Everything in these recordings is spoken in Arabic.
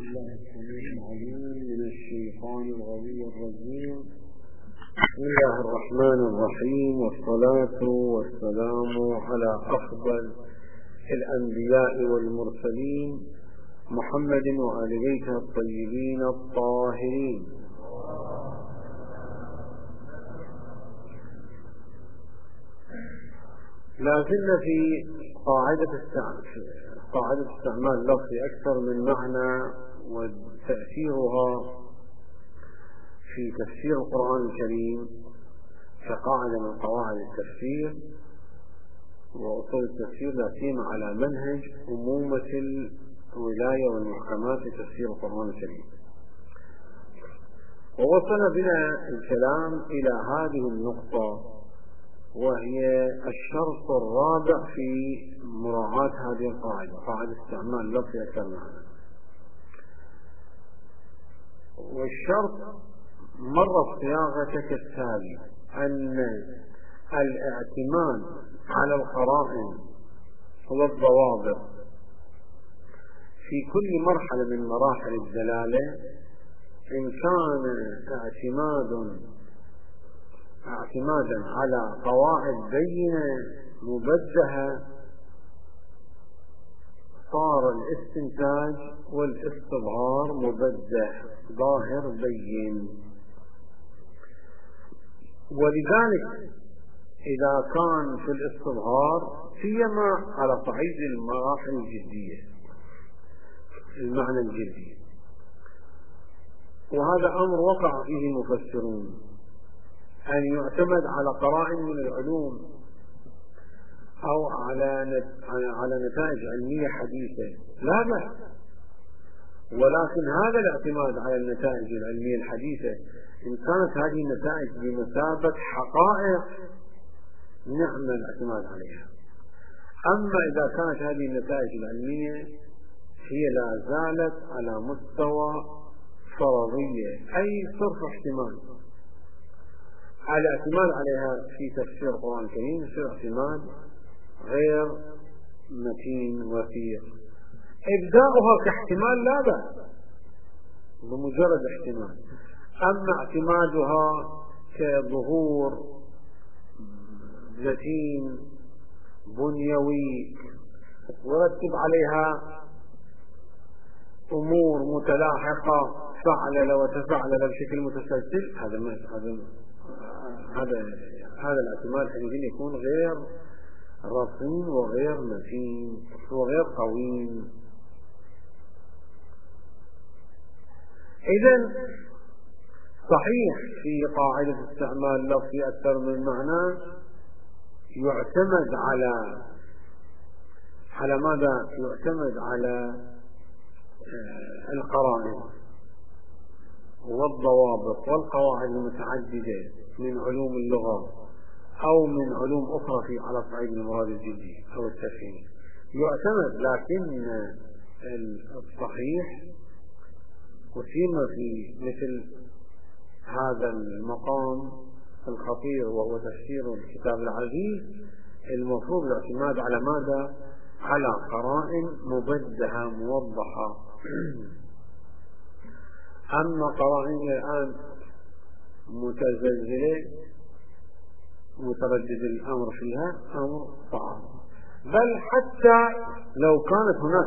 بالله السميع العليم من الشيطان الغوي الرجيم. بسم الله الرحمن الرحيم، والصلاة والسلام على أفضل الأنبياء والمرسلين محمد وآل بيته الطيبين الطاهرين. لا زلنا في قاعدة استعمال لفظ أكثر من معنى وتأثيرها في تفسير القرآن الكريم كقاعدة من قواعد التفسير وأصول التفسير، لا سيما على منهج أمومة الولاية والمحكمات في تفسير القرآن الكريم. ووصل بنا الكلام إلى هذه النقطة، وهي الشرط الرابع في مراعاة هذه القاعدة، قاعدة استعمال لفظ أكثر معنى. والشرط مر صياغته كالتالي: أن الاعتماد على القرائن والضوابط في كل مرحلة من مراحل الدلالة، إن كان اعتمادا على قواعد بينة مبدهة، صار الاستنتاج والاستظهار مبده ظاهر بين. ولذلك إذا كان في الاستظهار سيما على صعيد المراحل الجدية، المعنى الجدي، وهذا أمر وقع فيه مفسرون، أن يعتمد على قرائن من العلوم أو على نتائج علمية حديثة، لا بأس. ولكن هذا الاعتماد على النتائج العلمية الحديثة إن كانت هذه النتائج بمثابة حقائق نعم الاعتماد عليها. أما إذا كانت هذه النتائج العلمية هي لا زالت على مستوى فرضية، أي صرف احتمال، الاعتماد عليها في تفسير القرآن الكريم يصير اعتماد غير متين وثيق. إبداؤها كاحتمال لا بأس بمجرد احتمال، أما اعتمادها كظهور متين بنيوي ورتب عليها أمور متلاحقة فعل وتفعل بشكل متسلسل، هذا الاعتماد حينئذ يكون غير رصين وغير متين وغير قويم. إذن صحيح في قاعدة استعمال لفظ أكثر من معنى يعتمد على ماذا؟ يعتمد على القرائن والضوابط والقواعد المتعددة من علوم اللغة أو من علوم أخرى على صعيد المراد الجدي أو التفهيم يعتمد. لكن الصحيح وسيما في مثل هذا المقام الخطير وهو تفسير الكتاب العزيز، المفروض الاعتماد على ماذا؟ على قرائن مبدهة موضحة. أما قرائن الآن متزلزلة متردد الأمر فيها أمر صعب، بل حتى لو كانت هناك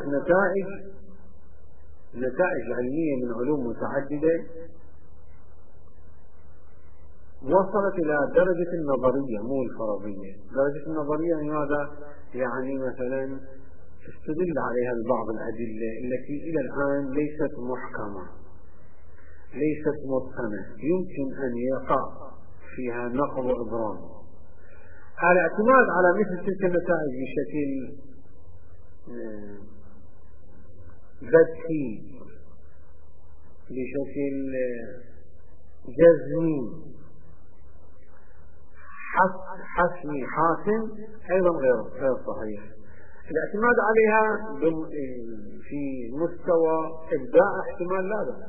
نتائج علمية من علوم متعددة وصلت إلى درجة النظرية مو الفرضية. درجة النظرية لماذا؟ يعني مثلا استدل عليها بعض الأدلة التي إلى الآن ليست محكمة، ليست متقنة، يمكن أن يقع فيها نقض وإبرام. الاعتماد على مثل تلك النتائج بشكل بديهي، بشكل جزمي حسمي حاسم، أيضا غير صحيح. الاعتماد عليها في مستوى إبداء احتمال لا بأس،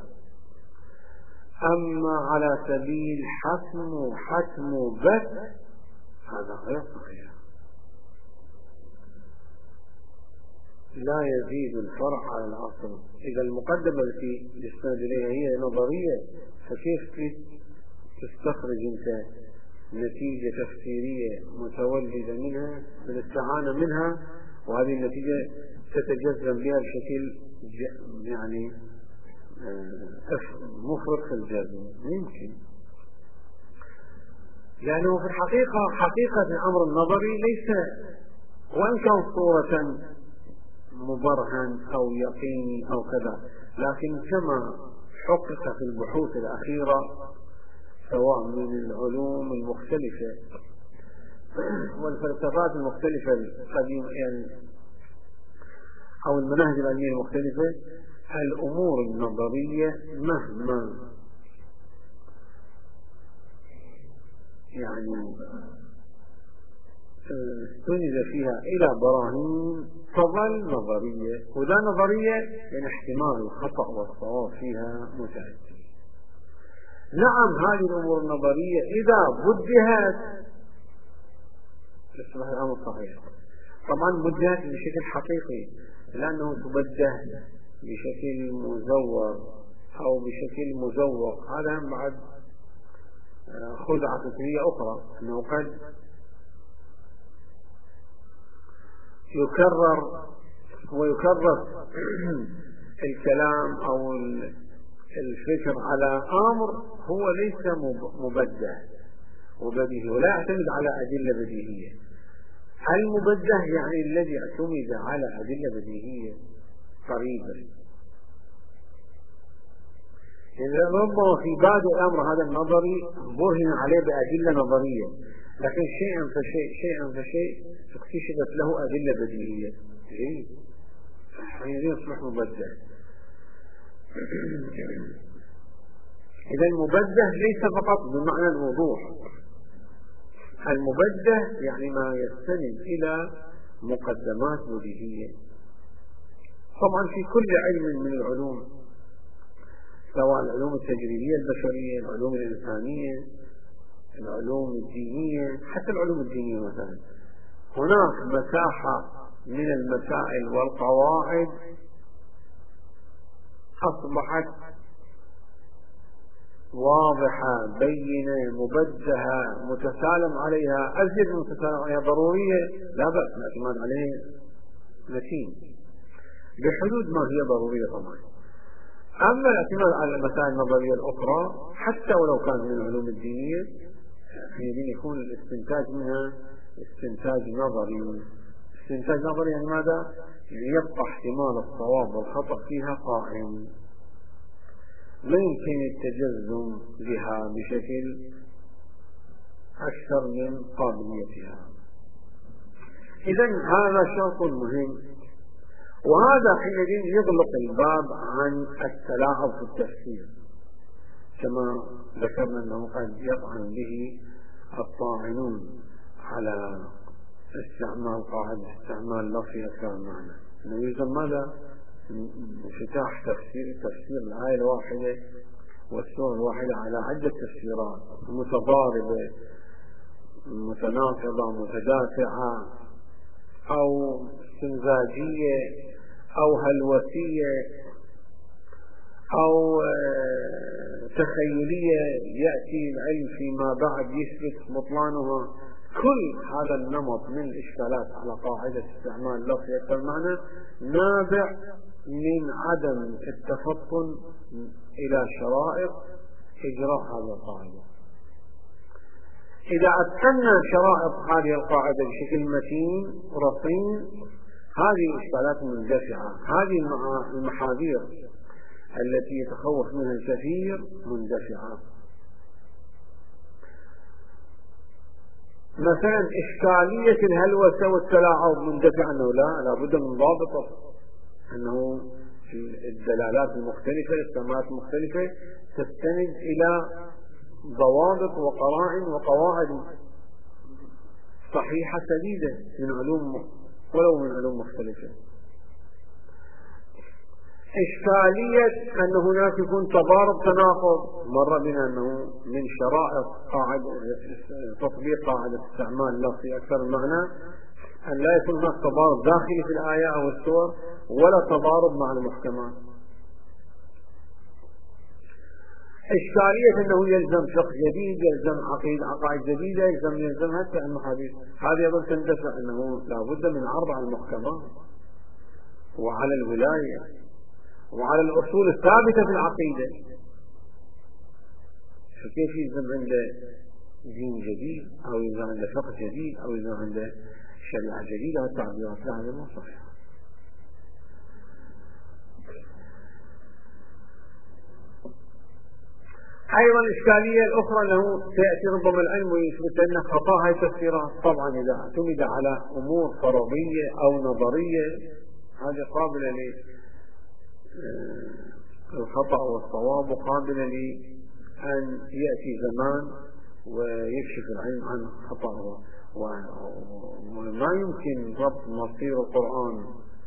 أما على سبيل حتم بس هذا غير صحيح. لا يزيد الفرع على الأصل. إذا المقدمة التي يستند إليها هي نظرية، فكيف تستخرج أنت نتيجة تفسيرية متولدة منها بالاستعانة منها، وهذه النتيجة تتجزم بها بشكل يعني مفرط في الجزم؟ يمكن، لأنه في الحقيقة حقيقة الأمر النظري ليس، وإن كان صورة مبرهن أو يقيني أو كذا، لكن كما حقق في البحوث الأخيرة سواء من العلوم المختلفة والفلسفات المختلفة القديمة يعني أو المناهج العلمية المختلفة، الأمور النظرية مهما يعني استند فيها إلى براهين تظل نظرية، وذا نظرية يعني احتمال الخطأ والصواب فيها متعدد. نعم هذه الأمور النظرية إذا وجهت تصبح الأمر صحيح. طبعا وجهت بشكل حقيقي، لأنه تبجه بشكل مزور أو بشكل مزوق، هذا بعد خدعة فكرية أخرى، أنه قد يكرر ويكرر الكلام أو الفكر على أمر هو ليس مبجه وبديهي ولا يعتمد على أدلة بديهية. المبجه يعني الذي اعتمد على أدلة بديهية قريبا، إذا ربما في بعض الأمر هذا النظري برهن عليه بأدلة نظرية، لكن شيئا فشيء اكتشفت له أدلة بديهية، حين يصبح مبجه. إذا المبجه ليس فقط بمعنى الوضوح، المبجه يعني ما يستند إلى مقدمات بديهية. طبعا في كل علم من العلوم، سواء العلوم التجريبية البشرية، العلوم الإنسانية، العلوم الدينية، حتى العلوم الدينية مثلا، هناك مساحة من المسائل والقواعد أصبحت واضحة بينة مبجهة متسالم عليها، أزيد من متسالم عليها ضرورية لا بأس الاعتماد عليه متين بحدود ما هي ضرورية طبعا. أما الاعتماد على المسائل النظرية الأخرى حتى ولو كان من العلوم الدينية حينئذ يكون الاستنتاج منها استنتاج نظري. استنتاج نظري يعني ماذا؟ يبقى احتمال الصواب والخطأ فيها قائم، لا يمكن التجزم بها بشكل أكثر من قابليتها. إذن هذا شرط مهم، وهذا حينئذ يغلق الباب عن التلاعب في التفسير، كما ذكرنا أنه قد يطعن به الطاعنون على استعمال قاعدة استعمال لفظ أكثر معنى، أنه يلزم ماذا؟ انفتاح تفسير الآية الواحدة والسورة الواحدة على عدة تفسيرات متضاربة متناقضة متدافعة أو استمزاجية أو هلوسية أو تخيلية يأتي العلم فيما بعد يثبت بطلانها. كل هذا النمط من الإشكالات على قاعدة استعمال لفظ أكثر معنى نابع من عدم التفطن إلى شرائط إجراء هذه القاعدة. إذا أتقنا شرائط هذه القاعدة بشكل متين ورصين هذه الإشكالات مندفعة، هذه المحاذير التي يتخوف منها الكثير مندفعة. مثلا إشكالية الهلوسة والتلاعب مندفع، أنه لا بد من ضابطه، أنه الدلالات المختلفة الاستعمالات المختلفة تستند إلى ضوابط وقرائن وقواعد صحيحة سديدة من علوم ولو من علوم مختلفة. إشكالية أن هناك يكون تضارب تناقض، مر بنا أنه من شرائط قاعدة تطبيق قاعدة استعمال لفظ أكثر المعنى أن لا يكون هناك تضارب داخلي في الآية أو السور ولا تضارب مع المحكمات. إشكالية أنه يلزم فقه جديد، يلزم عقائد جديدة، يلزم حتى المحاديث، هذه أيضا تندفع أنه لا بد من عرض على المحكمات وعلى الولاية وعلى الأصول الثابتة في العقيدة. فكيف يلزم عنده دين جديد أو يلزم عنده فقه جديد أو يلزم عنده شريعة جديدة والتعبيرات؟ لا، هذا مو صحيح. أيضا الإشكالية الأخرى أنه سيأتي ربما العلم ويثبت أن خطأ هاي التفسيرات. طبعا إذا اعتمد على أمور فرضية أو نظرية هذه قابلة للخطأ والصواب، وقابلة لأن يأتي زمان ويكشف العلم عن خطأه، وما يمكن ربط مصير القرآن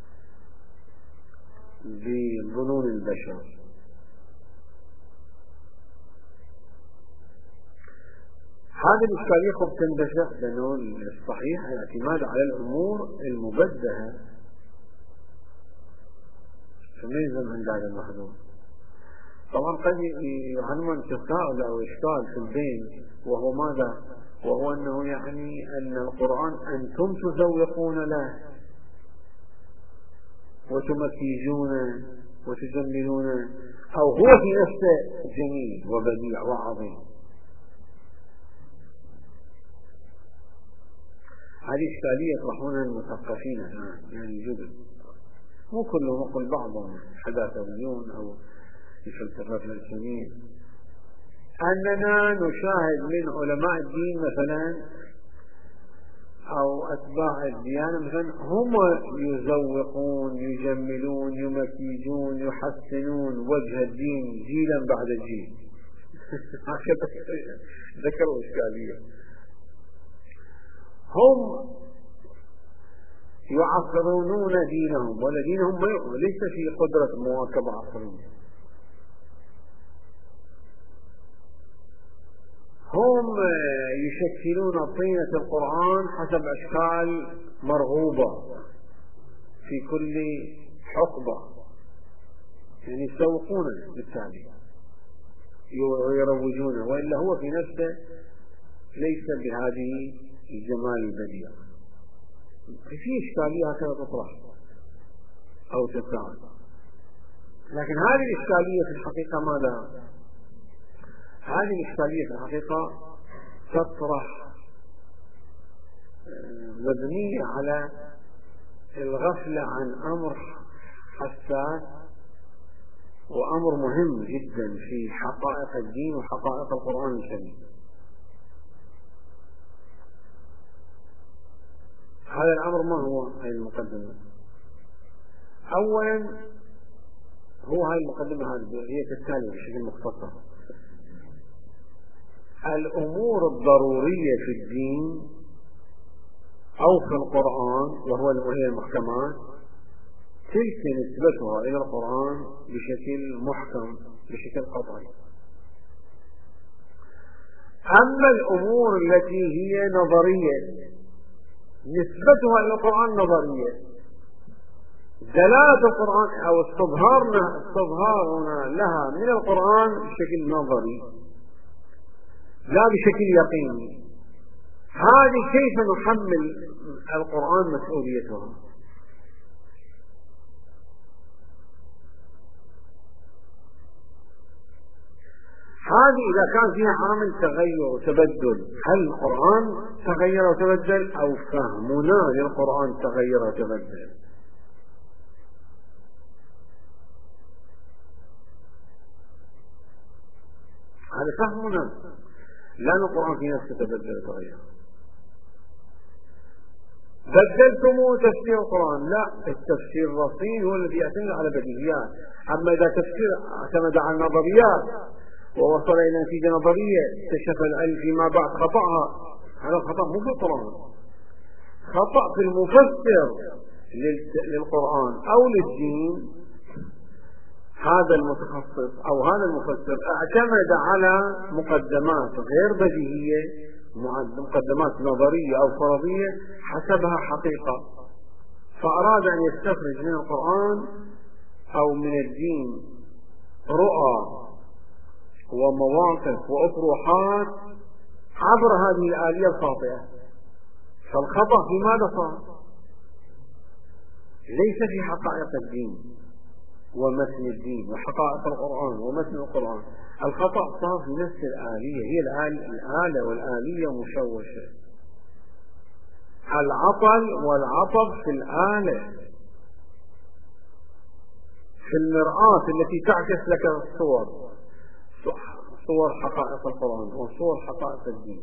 بظنون البشر. هذه الإشكالية قد تندفع، لأنه الصحيح الاعتماد على الأمور المبدهة فما يلزم عند هذا المحذور. طبعا قد يعنون تساؤل أو إشكال في البين، وهو ماذا؟ وهو أنه يعني أن القرآن أنتم تزوقون له وتمكيجونه وتجملونه، أو هو في نفسه جميل وبديع وعظيم. هذه إشكالية يطرحونها المثقفين يعني جدد، مو كلهم، أقول بعضهم حداثويون أو الفلسفة الإسلامية، أننا نشاهد من علماء الدين مثلا أو أتباع الديانة مثلا هم يزوقون يجملون يمكيجون يحسنون وجه الدين جيلا بعد جيل. هكذا ذكروا إشكالية. هم يعصرون دينهم، ودينهم ليس في قدرة مواكبة عصرهم. هم يشكلون طينة القرآن حسب أشكال مرغوبة في كل حقبة، يعني يسوقونه بالتالي ويروجونه، وإلا هو في نفسه ليس بهذه الجمال البديع. في إشكالية هكذا تطرح أو تساعد، لكن هذه الإشكالية في الحقيقة ماذا؟ هذه الإشكالية في الحقيقة تطرح مبنية على الغفلة عن أمر حساس وأمر مهم جدا في حقائق الدين وحقائق القرآن الكريم. هذا الأمر ما هو؟ هذه المقدمة. أولا هو هذه المقدمة هي تتالي بشكل مختصر. الأمور الضرورية في الدين أو في القرآن وهي المحكمات تلك نسبتها إلى القرآن بشكل محكم بشكل قطعي. أما الأمور التي هي نظرية نسبتها إلى القرآن نظرية، دلالة القرآن أو استظهارنا لها من القرآن بشكل نظري لا بشكل يقيني. هذه كيف نحمل القرآن مسؤوليتها؟ هذه إذا كان فيها عامل تغير وتبدل، هل القرآن تغير وتبدل أو فهمنا للقرآن تغير وتبدل؟ هذا فهمنا، لأن القرآن في نفسه تبدل وتغير. بدلتم تفسير القرآن؟ لا، التفسير الرصين هو الذي يعتمد على بديهيات. أما إذا تفسير اعتمد على النظريات ووصل إلى نتيجة نظرية اكتشف العلم فيما بعد خطأها، هذا الخطأ مو في القرآن، خطأ في المفسر للقرآن أو للدين. هذا المتخصص أو هذا المفسر اعتمد على مقدمات غير بديهية مقدمات نظرية أو فرضية حسبها حقيقة، فأراد أن يستخرج من القرآن أو من الدين رؤى ومواقف وأطروحات عبر هذه الآلية الخاطئة. فالخطأ في ماذا صار؟ ليس في حقائق الدين ومتن الدين وحقائق القرآن ومتن القرآن، الخطأ صار في نفس الآلية، هي الآلة والآلية مشوشة. العطل والعطب في الآلة، في المرآة التي تعكس لك الصور، صور حقائق القرآن وصور حقائق الدين.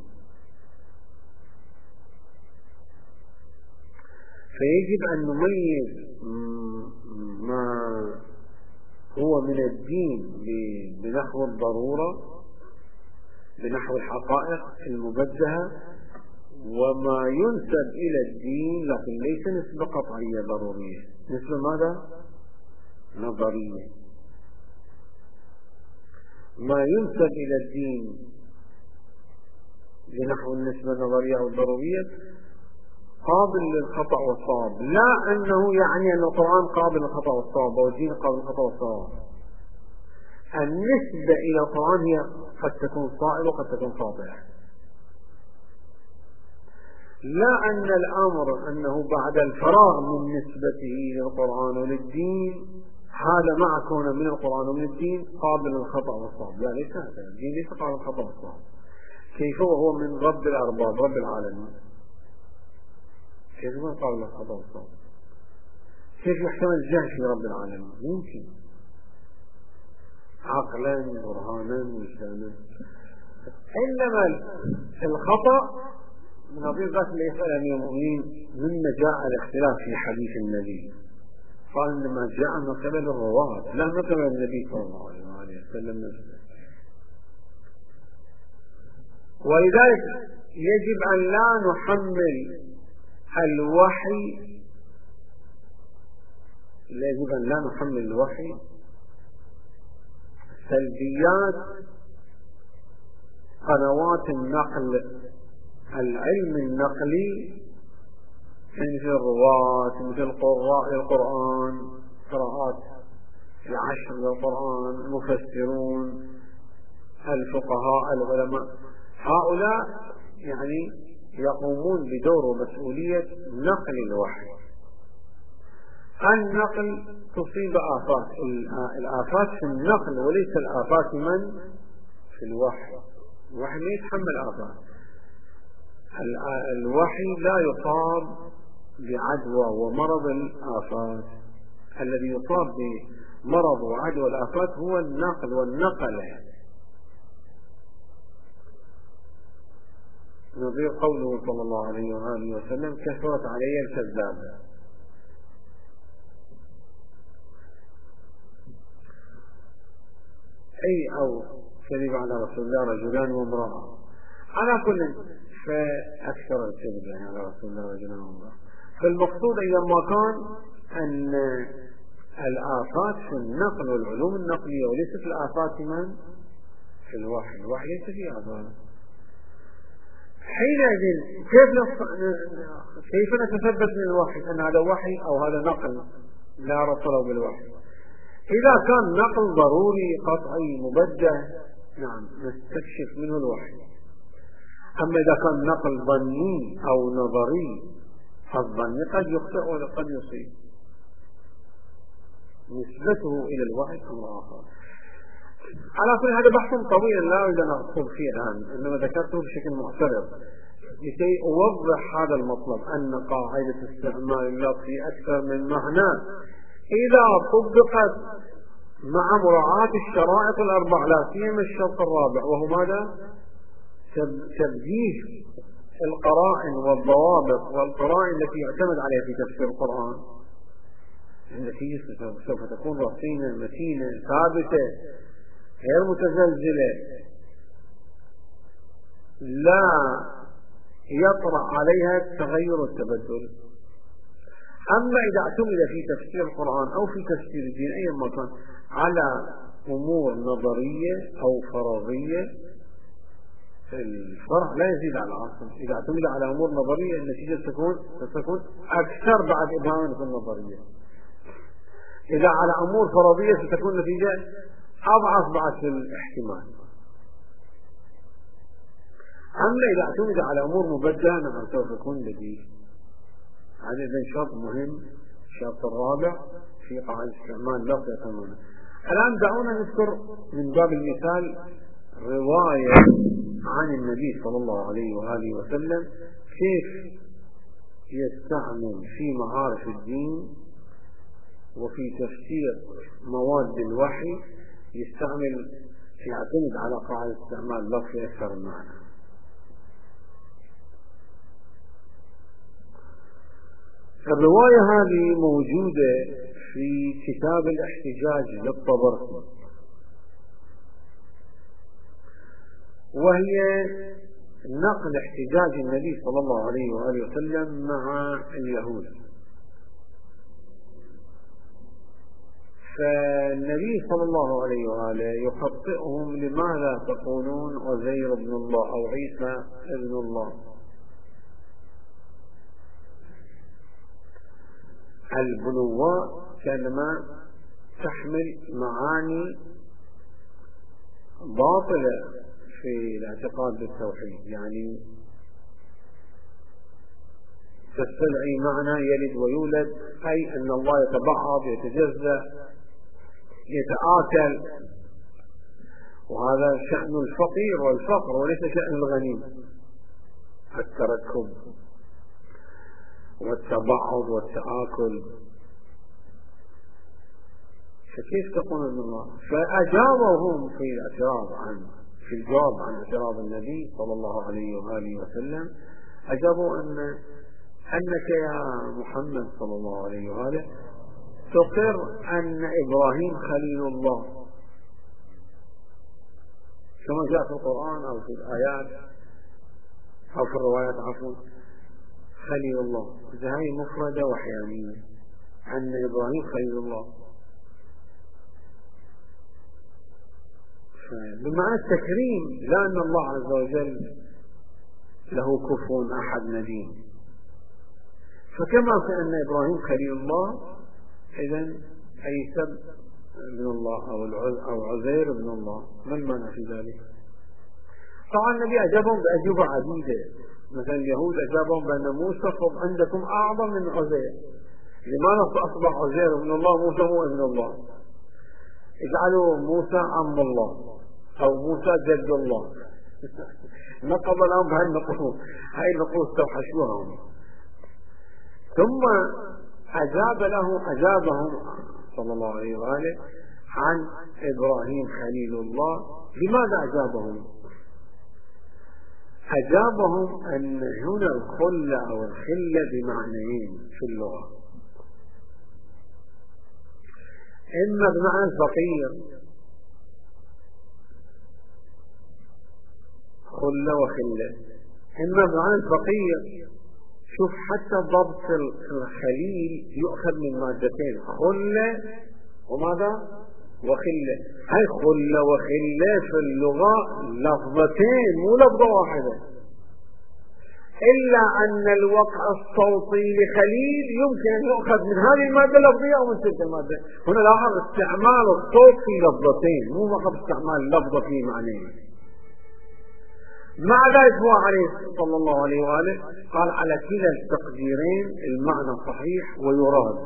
فيجب أن نميز ما هو من الدين بنحو الضرورة، بنحو الحقائق المبجهة، وما ينسب إلى الدين لكن ليس نسبة قطعية ضرورية، نسبة ماذا؟ نظرية. ما ينسب إلى الدين بنحو النسبة النظرية أو الضرورية قابل للخطأ والصواب، لا أنه يعني أن القرآن قابل للخطأ والصواب أو الدين قابل للخطأ والصواب. النسبة إلى القرآن هي قد تكون صائبة وقد تكون خاطئة، لا أن الأمر أنه بعد الفراغ من نسبته للقرآن وللدين هذا مع كونه من القرآن ومن الدين قابل للخطأ والصواب، لا ليس هذا، الدين ليس قابل للخطأ والصواب. كيف وهو من رب الأرباب رب العالمين؟ كيف ما قابل للخطأ والصواب؟ كيف يحتمل الجهل في رب العالمين؟ ممكن عقلا برهانا وجدانا. إنما الخطأ نظير ذات اللي يسأل أمير المؤمنين مما جاء الاختلاف في حديث النبي، قال إنما جاء من قبل الرواة لا من قبل النبي صلى الله عليه وسلم نفسه. ولذلك يجب أن لا نحمل الوحي، يجب أن لا نحمل الوحي سلبيات قنوات النقل العلم النقلي مثل الرواة، مثل قراء القرآن، قراءات العشر للقرآن، المفسرون، الفقهاء، العلماء، هؤلاء يعني يقومون بدور ومسؤولية نقل الوحي. النقل تصيب آفات، الآفات في النقل وليس الآفات من في الوحي. الوحي ما يتحمل آفات، الوحي لا يصاب بعدوى ومرض الآفات، الذي يصاب بمرض وعدوى الآفات هو النقل والنقلة. نظير قوله صلى الله عليه وآله وسلم كثرت علي الكذابة. أي أو كذب على رسول الله رجلان وامرأة، على كل فأكثر الكذب يعني على رسول الله رجلان وامرأة. فالمقصود أيضا ما كان أن الآفات في النقل والعلوم النقلية وليست الآفات من في الوحي، الوحي ليس فيه آفات. حينئذ كيف نتثبت من الوحي أن هذا وحي أو هذا نقل لا رسله بالوحي؟ إذا كان نقل ضروري قطعي مبجه نعم نستكشف منه الوحي. أما إذا كان نقل ظني أو نظري، فالظن قد يخطئ وقد يصيب، نسبته إلى الوحي أمر آخر. على كل هذا بحث طويل لا أريد أن أدخل فيه الآن، إنما ذكرته بشكل معترض لكي أوضح هذا المطلب، أن قاعدة استعمال اللفظ في أكثر من معنى إذا طبقت مع مراعاة الشرائط الأربع، لا سيما الشرط الرابع وهو ماذا؟ تبجيه القرائن والضوابط والقرائن التي يعتمد عليها في تفسير القرآن، التي سوف تكون رصينة متينة ثابتة غير متزلزلة، لا يطرأ عليها التغير والتبدل. أما إذا اعتمد في تفسير القرآن أو في تفسير الدين أي مكان على أمور نظرية أو فرضية الفرع لا يزيد على الأصل. إذا اعتمد على أمور نظرية النتيجة ستكون أكثر بعد إبهام في النظرية. إذا على أمور فرضية ستكون نتيجة أضعف بعد في الاحتمال. أما إذا اعتمد على أمور مبدلة سوف يكون لديه. هذا شرط مهم. الشرط الرابع في قاعدة استعمال لفظ يتمنى. الآن دعونا نذكر من باب المثال رواية عن النبي صلى الله عليه وآله وسلم كيف يستعمل في معارف الدين وفي تفسير مواد الوحي، يعتمد على قاعدة استعمال لفظ أكثر المعنى. الرواية هذه موجودة في كتاب الاحتجاج للطبرسي، وهي نقل احتجاج النبي صلى الله عليه وآله وسلم مع اليهود. فالنبي صلى الله عليه وآله يخطئهم: لماذا تقولون عزير ابن الله أو عيسى ابن الله؟ البنوة كلمة تحمل معاني باطلة في الاعتقاد بالتوحيد، يعني تستدعي معنى يلد ويولد، أي أن الله يتبعض يتجزأ يتآكل، وهذا شأن الفقير والفقر وليس شأن الغني. التركب والتبعض والتآكل، فكيف تقول ابن الله؟ فأجابهم في الجواب عن اعتراض النبي صلى الله عليه وآله وسلم، أجابوا أنك يا محمد صلى الله عليه وآله تقر أن إبراهيم خليل الله كما جاء في القرآن أو في الآيات أو في الروايات خليل الله. هذه مفردة وحيانية أن إبراهيم خليل الله، بمعنى التكريم، لا أن الله عز وجل له كفو أحد ندين. فكما كأن إبراهيم خليل الله، إذن عيسى ابن الله أو عزير ابن الله، ما المعنى في ذلك؟ طبعا النبي أجابهم بأجوبة عديدة. مثلا اليهود أجابهم بأن موسى عندكم أعظم من عزير، لماذا أصبح عزير ابن الله موسى هو ابن الله؟ اجعلوا موسى عم الله أو موسى جد الله. نقض الآن بهاي النقوص، هاي النقوص توحشوها. ثم أجابهم صلى الله عليه وآله عن إبراهيم خليل الله. لماذا أجابهم؟ أجابهم أن هنا الخلة أو الخلة بمعنيين في اللغة: إما بمعنى الفقير، خلة وخلة، إما بمعنى الفقير. شوف حتى ضبط الخليل يؤخذ من مادتين: خلة وماذا؟ وخلة. هاي خلة وخلة في اللغة لفظتين مو لفظة واحدة، إلا أن الوقع الصوتي لخليل يمكن أن يؤخذ من هذه المادة اللفظية أو من تلك المادة. هنا لاحظ استعمال الصوت في لفظتين، مو فقط استعمال لفظة في معنيين. مع ذلك هو عليه صلى الله عليه وآله قال على كلا التقديرين المعنى صحيح ويراد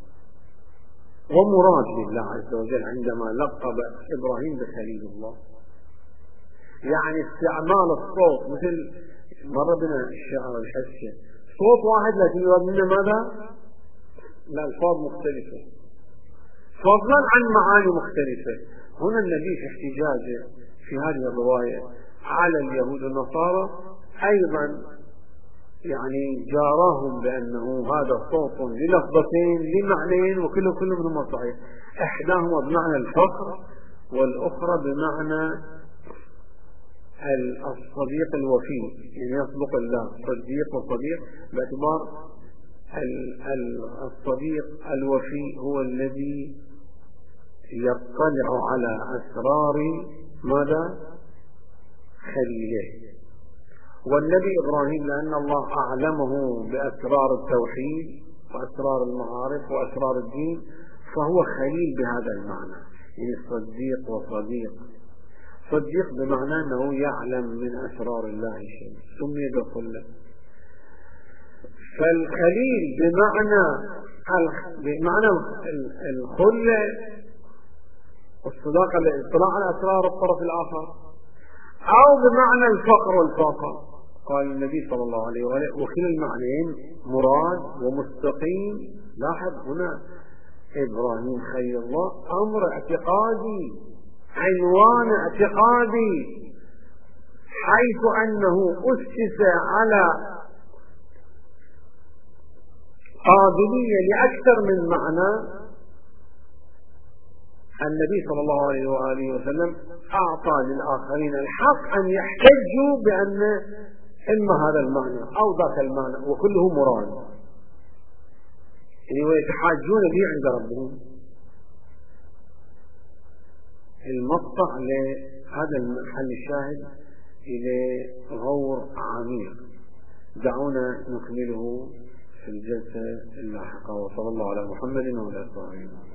ومراد لله عز وجل عندما لقب إبراهيم بخليل الله. يعني استعمال الصوت، مثل مر بنا الشعر الحسي، صوت واحد لكن يراد منه ماذا؟ الألفاظ مختلفة فضلا عن معاني مختلفة. هنا النبي في احتجاجه في هذه الرواية على اليهود والنصارى أيضا يعني جاراهم بأنه هذا صوت للفظتين لمعنيين وكل منهما صحيح. إحداهما بمعنى الفقر والأخرى بمعنى الصديق الوفي، يعني يصدق الله صديق وصديق، باعتبار الصديق الوفي هو الذي يطلع على أسرار ماذا؟ خليله، والنبي إبراهيم لأن الله أعلمه بأسرار التوحيد وأسرار المعارف وأسرار الدين فهو خليل بهذا المعنى، يعني صديق وصديق. صديق بمعنى أنه يعلم من أسرار الله شيء، سمي بالخلة. فالخليل بمعنى الخلة والصداقة الاطلاع على أسرار الطرف الآخر، أو بمعنى الفقر والفاقة. قال النبي صلى الله عليه وآله وكلا المعنيين مراد ومستقيم. لاحظ هنا إبراهيم خليل الله أمر اعتقادي، عنوان اعتقادي، حيث أنه أسس على قابلية لأكثر من معنى. النبي صلى الله عليه وآله وسلم أعطى للآخرين الحق أن يحتجوا بأن إما هذا المعنى أو ذاك المعنى وكله مراد، يعني ويتحاجون به عند ربهم. المقطع لهذا المحل الشاهد إلى غور عميق. دعونا نكمله في الجلسة اللاحقة. وصلى الله على محمد وعلى آله وصحبه.